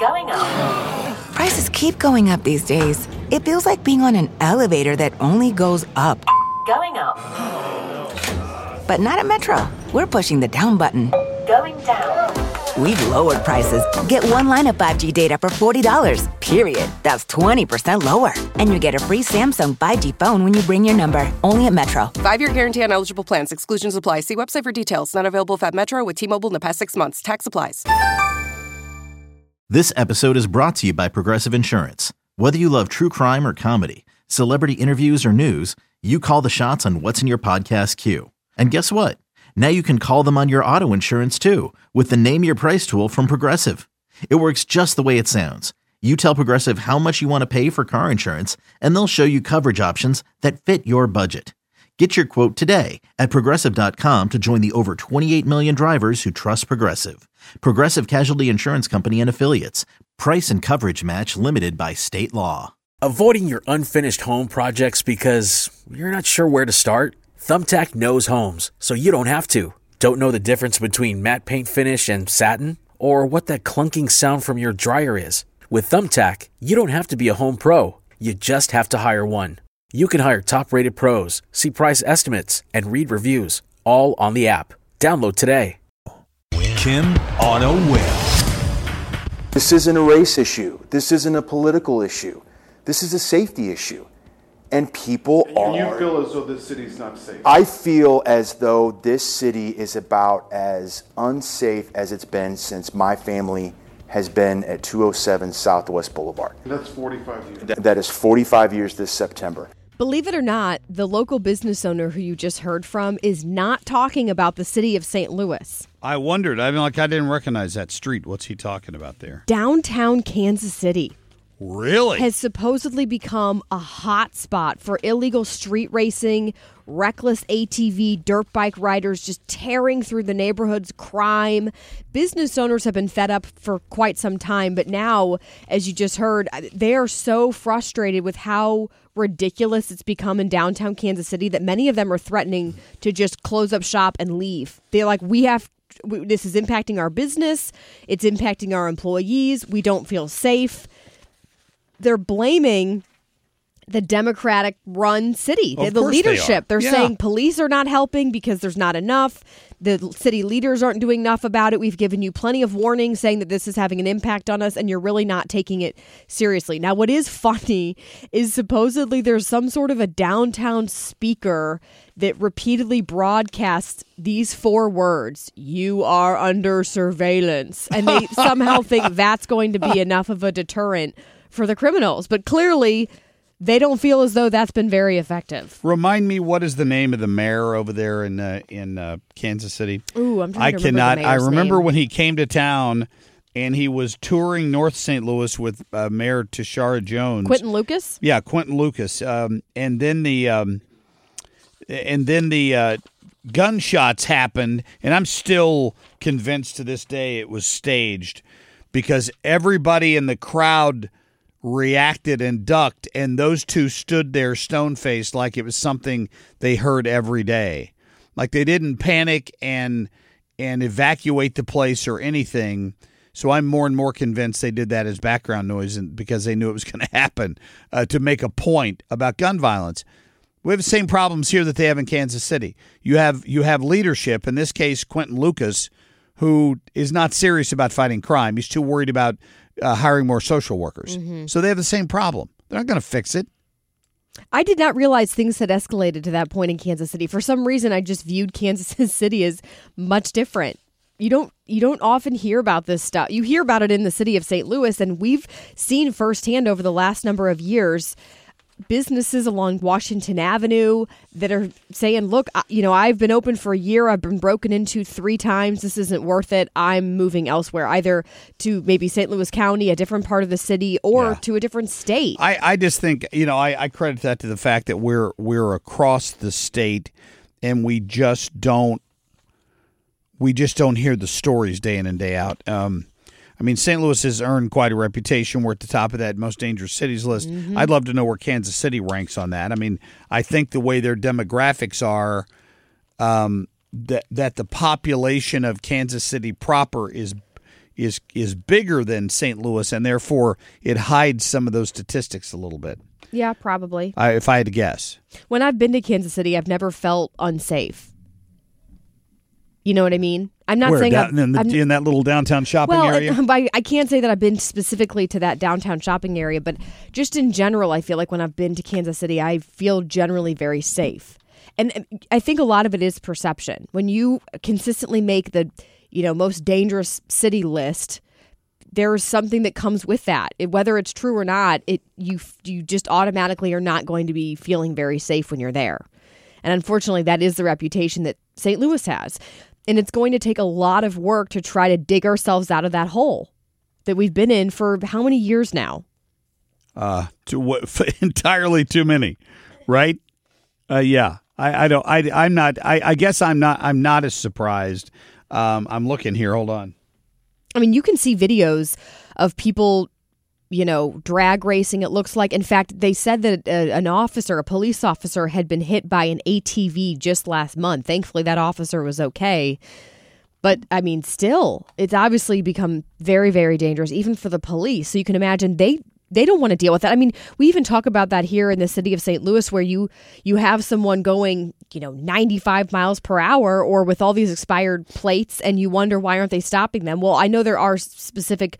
Going up. Prices keep going up these days. It feels like being on an elevator that only goes up. Going up. But not at Metro. We're pushing the down button. Going down. We've lowered prices. Get one line of 5G data for $40, period. That's 20% lower. And you get a free Samsung 5G phone when you bring your number. Only at Metro. 5-year guarantee on eligible plans. Exclusions apply. See website for details. Not available if at Metro with T-Mobile in the past 6 months. Tax applies. This episode is brought to you by Progressive Insurance. Whether you love true crime or comedy, celebrity interviews or news, you call the shots on what's in your podcast queue. And guess what? Now you can call them on your auto insurance too with the Name Your Price tool from Progressive. It works just the way it sounds. You tell Progressive how much you want to pay for car insurance, and they'll show you coverage options that fit your budget. Get your quote today at Progressive.com to join the over 28 million drivers who trust Progressive. Progressive Casualty Insurance Company and Affiliates. Price and coverage match limited by state law. Avoiding your unfinished home projects because you're not sure where to start? Thumbtack knows homes, so you don't have to. Don't know the difference between matte paint finish and satin? Or what that clunking sound from your dryer is? With Thumbtack, you don't have to be a home pro. You just have to hire one. You can hire top-rated pros, see price estimates, and read reviews, all on the app. Download today. Kim on a win. This isn't a race issue. This isn't a political issue. This is a safety issue. And people are... And you feel as though this city's not safe? I feel as though this city is about as unsafe as it's been since my family has been at 207 Southwest Boulevard. That's 45 years. That is 45 years this September. Believe it or not, the local business owner who you just heard from is not talking about the city of St. Louis. I wondered. I didn't recognize that street. What's he talking about there? Downtown Kansas City. Really? Has supposedly become a hot spot for illegal street racing, reckless ATV, dirt bike riders just tearing through the neighborhoods, crime. Business owners have been fed up for quite some time, but now, as you just heard, they are so frustrated with how ridiculous it's become in downtown Kansas City that many of them are threatening to just close up shop and leave. They're like, this is impacting our business. It's impacting our employees. We don't feel safe. They're blaming the Democratic-run city, the leadership. They're saying police are not helping because there's not enough. The city leaders aren't doing enough about it. We've given you plenty of warnings saying that this is having an impact on us, and you're really not taking it seriously. Now, what is funny is supposedly there's some sort of a downtown speaker that repeatedly broadcasts these 4 words, "You are under surveillance." And they somehow think that's going to be enough of a deterrent for the criminals. But clearly, they don't feel as though that's been very effective. Remind me, what is the name of the mayor over there in Kansas City? Ooh, I'm trying to remember the mayor's I remember name. when he came to town and he was touring North St. Louis with Mayor Tashara Jones. Quentin Lucas? Yeah, Quentin Lucas. And then the gunshots happened, and I'm still convinced to this day it was staged because everybody in the crowd reacted and ducked, and those two stood there stone-faced like it was something they heard every day. Like they didn't panic and evacuate the place or anything. So I'm more and more convinced they did that as background noise because they knew it was going to happen to make a point about gun violence. We have the same problems here that they have in Kansas City. You have leadership, in this case Quentin Lucas, who is not serious about fighting crime. He's too worried about hiring more social workers. Mm-hmm. So they have the same problem. They're not going to fix it. I did not realize things had escalated to that point in Kansas City. For some reason, I just viewed Kansas City as much different. You don't often hear about this stuff. You hear about it in the city of St. Louis, and we've seen firsthand over the last number of years businesses along Washington Avenue that are saying, look, I've been open for a year. I've been broken into 3 times. This isn't worth it. I'm moving elsewhere, either to maybe St. Louis County, a different part of the city, or to a different state. I just think, I credit that to the fact that we're across the state and we just don't hear the stories day in and day out. St. Louis has earned quite a reputation. We're at the top of that most dangerous cities list. Mm-hmm. I'd love to know where Kansas City ranks on that. I think the way their demographics are, that the population of Kansas City proper is is bigger than St. Louis, and therefore it hides some of those statistics a little bit. Yeah, probably. If I had to guess. When I've been to Kansas City, I've never felt unsafe. You know what I mean? I'm not saying in that little downtown shopping area. I can't say that I've been specifically to that downtown shopping area, but just in general, I feel like when I've been to Kansas City, I feel generally very safe. And I think a lot of it is perception. When you consistently make the, most dangerous city list, there's something that comes with that. Whether it's true or not, you just automatically are not going to be feeling very safe when you're there. And unfortunately, that is the reputation that St. Louis has. And it's going to take a lot of work to try to dig ourselves out of that hole that we've been in for how many years now? Entirely too many, right? Yeah. I guess I'm not as surprised. I'm looking here. Hold on. I mean, you can see videos of people, drag racing, it looks like. In fact, they said that a police officer had been hit by an ATV just last month. Thankfully, that officer was okay. But, I mean, still, it's obviously become very, very dangerous, even for the police. So you can imagine they don't want to deal with that. I mean, we even talk about that here in the city of St. Louis, where you have someone going, 95 miles per hour or with all these expired plates, and you wonder, why aren't they stopping them? Well, I know there are specific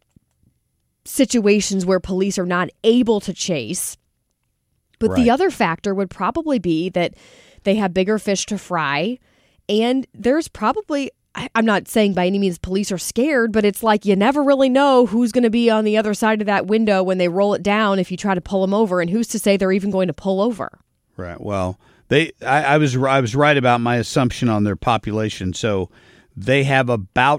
situations where police are not able to chase. But Right. The other factor would probably be that they have bigger fish to fry. And there's probably, I'm not saying by any means police are scared, but it's like you never really know who's going to be on the other side of that window when they roll it down if you try to pull them over. And who's to say they're even going to pull over? Right. Well, I was right about my assumption on their population. So they have about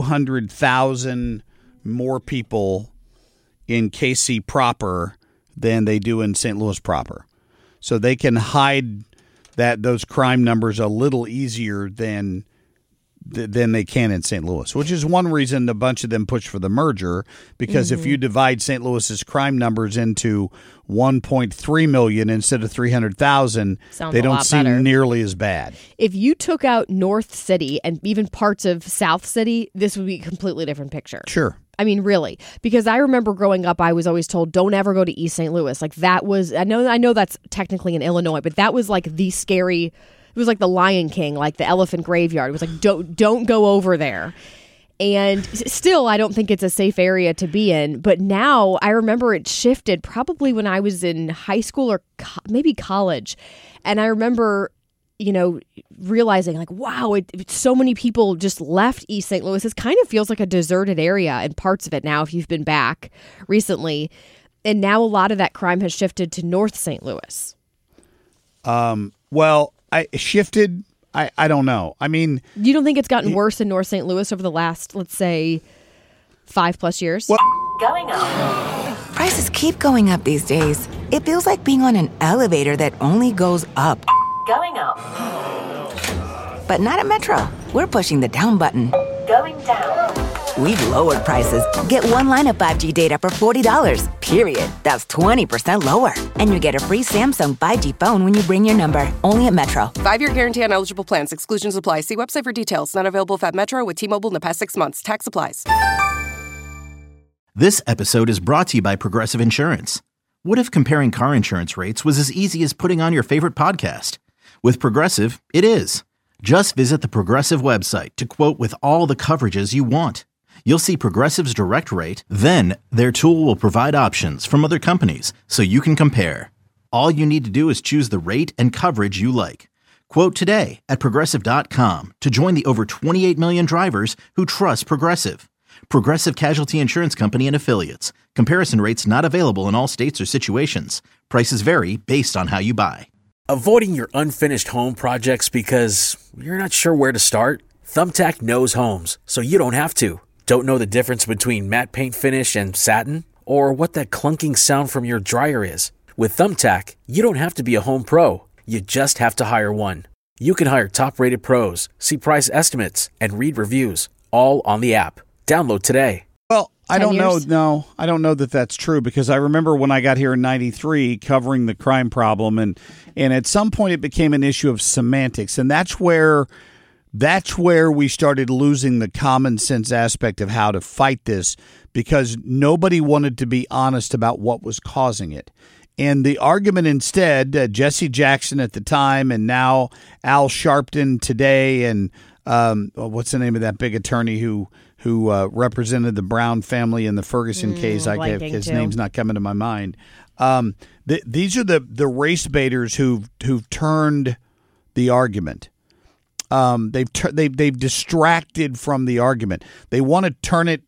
200,000 more people in KC proper than they do in St. Louis proper. So they can hide those crime numbers a little easier than they can in St. Louis, which is one reason a bunch of them push for the merger, because if you divide St. Louis's crime numbers into 1.3 million instead of 300,000, they don't seem nearly as bad. If you took out North City and even parts of South City, this would be a completely different picture. Sure. I mean, really, because I remember growing up, I was always told, don't ever go to East St. Louis. Like that was, I know that's technically in Illinois, but that was like the scary, it was like the Lion King, like the elephant graveyard. It was like, don't go over there. And still, I don't think it's a safe area to be in. But now I remember it shifted probably when I was in high school or maybe college. And I remember, realizing like, wow, so many people just left East St. Louis. It kind of feels like a deserted area in parts of it now if you've been back recently. And now a lot of that crime has shifted to North St. Louis. Well, I don't know. I mean, you don't think it's gotten worse in North St. Louis over the last, let's say, 5+ years? Well, Going up. Prices keep going up these days. It feels like being on an elevator that only goes up. Going up. But not at Metro. We're pushing the down button. Going down. We've lowered prices. Get one line of 5G data for $40, period. That's 20% lower. And you get a free Samsung 5G phone when you bring your number. Only at Metro. 5-year guarantee on eligible plans. Exclusions apply. See website for details. Not available at Metro with T-Mobile in the past 6 months. Tax applies. This episode is brought to you by Progressive Insurance. What if comparing car insurance rates was as easy as putting on your favorite podcast? With Progressive, it is. Just visit the Progressive website to quote with all the coverages you want. You'll see Progressive's direct rate, then their tool will provide options from other companies so you can compare. All you need to do is choose the rate and coverage you like. Quote today at Progressive.com to join the over 28 million drivers who trust Progressive. Progressive Casualty Insurance Company and Affiliates. Comparison rates not available in all states or situations. Prices vary based on how you buy. Avoiding your unfinished home projects because you're not sure where to start? Thumbtack knows homes, so you don't have to. Don't know the difference between matte paint finish and satin? Or what that clunking sound from your dryer is? With Thumbtack, you don't have to be a home pro. You just have to hire one. You can hire top-rated pros, see price estimates, and read reviews, all on the app. Download today. Well, I 10 don't know. years? No, I don't know that that's true, because I remember when I got here in '93 covering the crime problem, and at some point it became an issue of semantics, and that's where That's where we started losing the common sense aspect of how to fight this, because nobody wanted to be honest about what was causing it. And the argument instead, Jesse Jackson at the time, and now Al Sharpton today, and what's the name of that big attorney who represented the Brown family in the Ferguson case? His name's not coming to my mind. These are the race baiters who've turned the argument. They've distracted from the argument. They want to turn it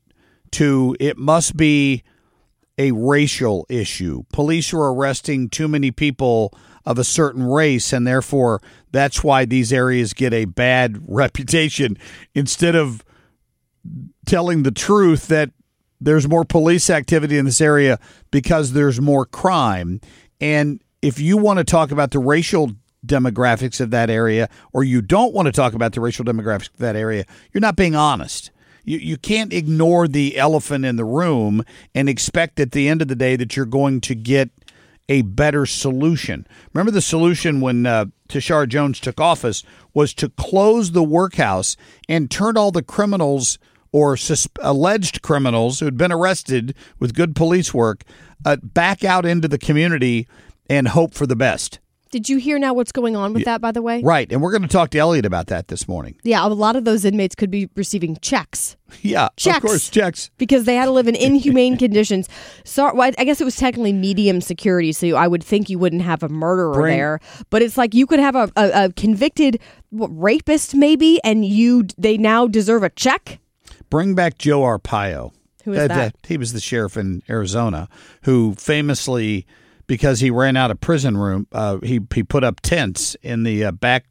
to it must be a racial issue. Police are arresting too many people of a certain race, and therefore that's why these areas get a bad reputation, instead of telling the truth that there's more police activity in this area because there's more crime. And if you want to talk about the racial demographics of that area, or you don't want to talk about the racial demographics of that area, you're not being honest. You can't ignore the elephant in the room and expect at the end of the day that you're going to get a better solution. Remember, the solution when Tashara Jones took office was to close the workhouse and turn all the criminals or alleged criminals who had been arrested with good police work back out into the community and hope for the best. Did you hear now what's going on with that, by the way? Right. And we're going to talk to Elliot about that this morning. Yeah, a lot of those inmates could be receiving checks. Yeah, checks. Of course, checks. Because they had to live in inhumane conditions. So, well, I guess it was technically medium security, so I would think you wouldn't have a murderer there. But it's like you could have a convicted rapist maybe, and they now deserve a check? Bring back Joe Arpaio. Who is that? He was the sheriff in Arizona who famously, because he ran out of prison room, he put up tents in the back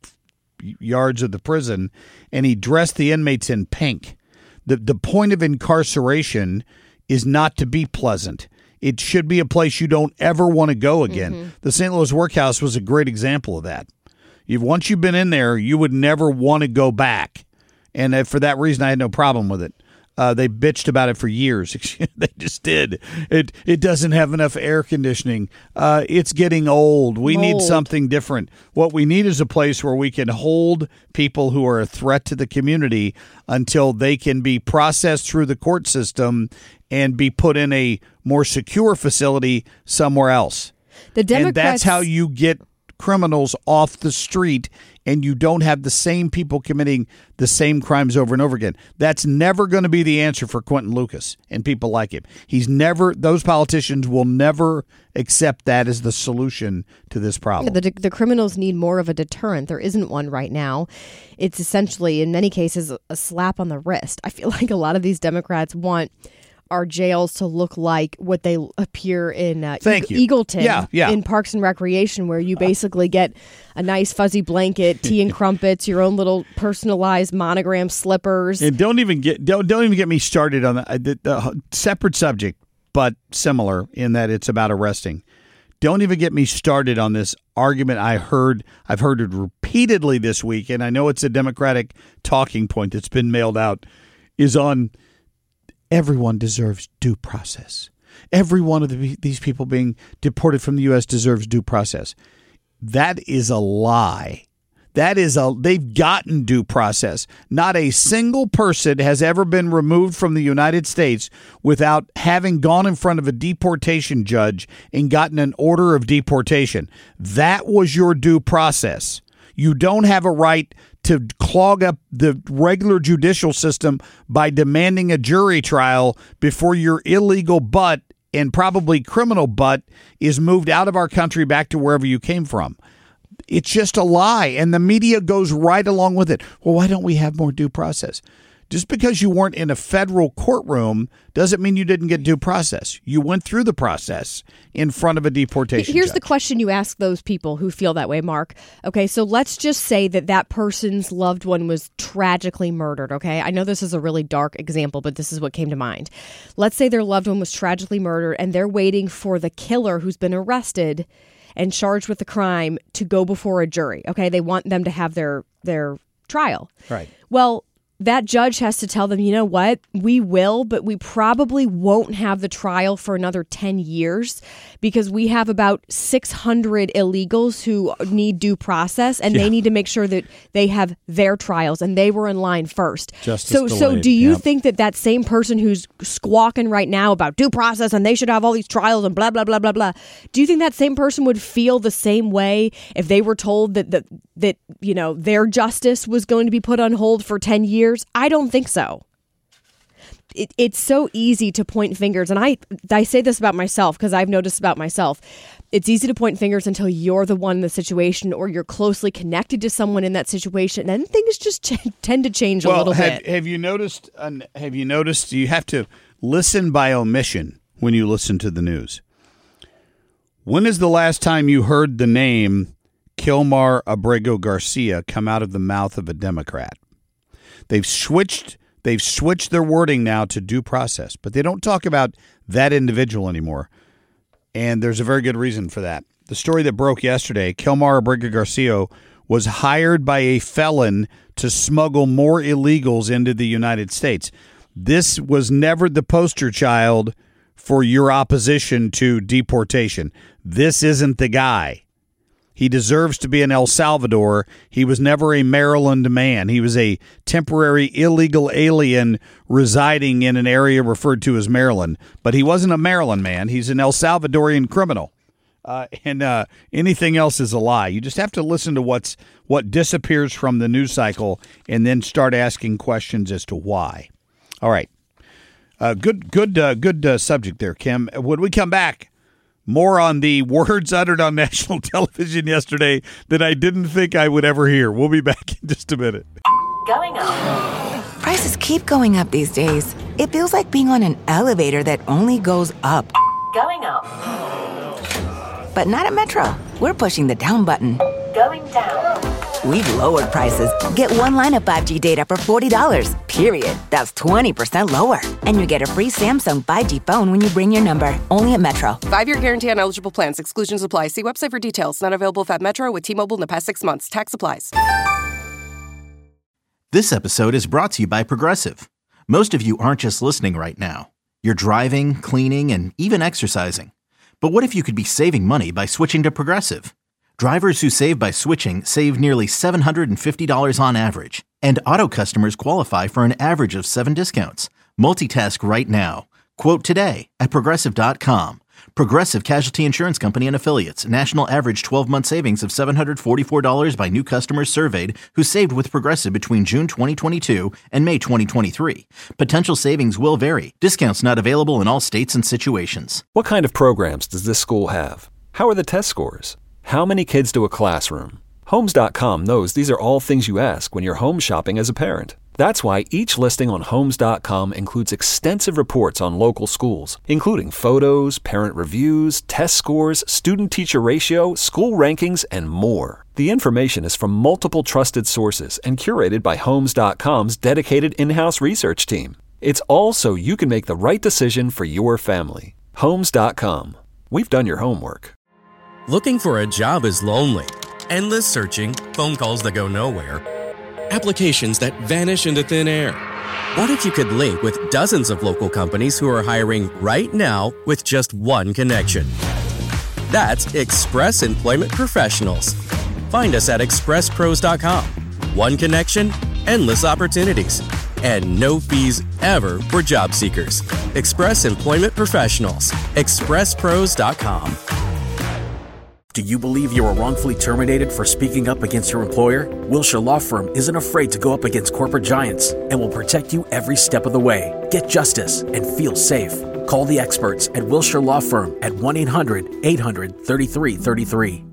yards of the prison, and he dressed the inmates in pink. The point of incarceration is not to be pleasant. It should be a place you don't ever want to go again. Mm-hmm. The St. Louis Workhouse was a great example of that. Once you've been in there, you would never want to go back. And for that reason, I had no problem with it. They bitched about it for years. They just did. It doesn't have enough air conditioning. It's getting old. We need something different. What we need is a place where we can hold people who are a threat to the community until they can be processed through the court system and be put in a more secure facility somewhere else. The Democrats, and that's how you get criminals off the street, and you don't have the same people committing the same crimes over and over again. That's never going to be the answer for Quentin Lucas and people like him. Those politicians will never accept that as the solution to this problem. The criminals need more of a deterrent. There isn't one right now. It's essentially, in many cases, a slap on the wrist. I feel like a lot of these Democrats want our jails to look like what they appear in Eagleton in Parks and Recreation, where you basically get a nice fuzzy blanket, tea and crumpets, your own little personalized monogram slippers. And don't even get me started on the separate subject, but similar in that it's about arresting. Don't even get me started on this argument I've heard it repeatedly this week, and I know it's a Democratic talking point that's been mailed out, is on everyone deserves due process. Every one of these people being deported from the U.S. deserves due process. That is a lie. They've gotten due process. Not a single person has ever been removed from the United States without having gone in front of a deportation judge and gotten an order of deportation. That was your due process. You don't have a right to clog up the regular judicial system by demanding a jury trial before your illegal butt and probably criminal butt is moved out of our country back to wherever you came from. It's just a lie, and the media goes right along with it. Well, why don't we have more due process? Just because you weren't in a federal courtroom doesn't mean you didn't get due process. You went through the process in front of a deportation Here's judge. the question you ask those people who feel that way, Mark. Okay, so let's just say that person's loved one was tragically murdered, okay? I know this is a really dark example, but this is what came to mind. Let's say their loved one was tragically murdered, and they're waiting for the killer who's been arrested and charged with the crime to go before a jury, okay? They want them to have their trial. Right. Well, that judge has to tell them, you know what, we will, but we probably won't have the trial for another 10 years because we have about 600 illegals who need due process, and they need to make sure that they have their trials, and they were in line first. So do you think that same person who's squawking right now about due process and they should have all these trials and blah, blah, blah, blah, blah, do you think that same person would feel the same way if they were told that you know, their justice was going to be put on hold for 10 years? I don't think so. It's so easy to point fingers. And I say this about myself because I've noticed about myself. It's easy to point fingers until you're the one in the situation or you're closely connected to someone in that situation. And things just tend to change a little bit. Have you noticed you have to listen by omission when you listen to the news? When is the last time you heard the name Kilmar Abrego Garcia come out of the mouth of a Democrat? They've switched their wording now to due process, but they don't talk about that individual anymore. And there's a very good reason for that. The story that broke yesterday, Kilmar Abrego Garcia was hired by a felon to smuggle more illegals into the United States. This was never the poster child for your opposition to deportation. This isn't the guy. He deserves to be in El Salvador. He was never a Maryland man. He was a temporary illegal alien residing in an area referred to as Maryland. But he wasn't a Maryland man. He's an El Salvadorian criminal. And anything else is a lie. You just have to listen to what disappears from the news cycle and then start asking questions as to why. All right. Good subject there, Kim. When we come back, more on the words uttered on national television yesterday that I didn't think I would ever hear. We'll be back in just a minute. Going up. Prices keep going up these days. It feels like being on an elevator that only goes up. Going up. But not at Metro. We're pushing the down button. Going down. We've lowered prices. Get one line of 5G data for $40, period. That's 20% lower. And you get a free Samsung 5G phone when you bring your number. Only at Metro. 5-year guarantee on eligible plans. Exclusions apply. See website for details. Not available at Metro with T-Mobile in the past 6 months. Tax applies. This episode is brought to you by Progressive. Most of you aren't just listening right now. You're driving, cleaning, and even exercising. But what if you could be saving money by switching to Progressive? Drivers who save by switching save nearly $750 on average. And auto customers qualify for an average of 7 discounts. Multitask right now. Quote today at Progressive.com. Progressive Casualty Insurance Company and Affiliates. National average 12-month savings of $744 by new customers surveyed who saved with Progressive between June 2022 and May 2023. Potential savings will vary. Discounts not available in all states and situations. What kind of programs does this school have? How are the test scores? How many kids do a classroom? Homes.com knows these are all things you ask when you're home shopping as a parent. That's why each listing on Homes.com includes extensive reports on local schools, including photos, parent reviews, test scores, student-teacher ratio, school rankings, and more. The information is from multiple trusted sources and curated by Homes.com's dedicated in-house research team. It's all so you can make the right decision for your family. Homes.com. We've done your homework. Looking for a job is lonely. Endless searching, phone calls that go nowhere, applications that vanish into thin air. What if you could link with dozens of local companies who are hiring right now with just one connection? That's Express Employment Professionals. Find us at expresspros.com. One connection, endless opportunities, and no fees ever for job seekers. Express Employment Professionals. expresspros.com. Do you believe you were wrongfully terminated for speaking up against your employer? Wilshire Law Firm isn't afraid to go up against corporate giants and will protect you every step of the way. Get justice and feel safe. Call the experts at Wilshire Law Firm at 1-800-800-3333.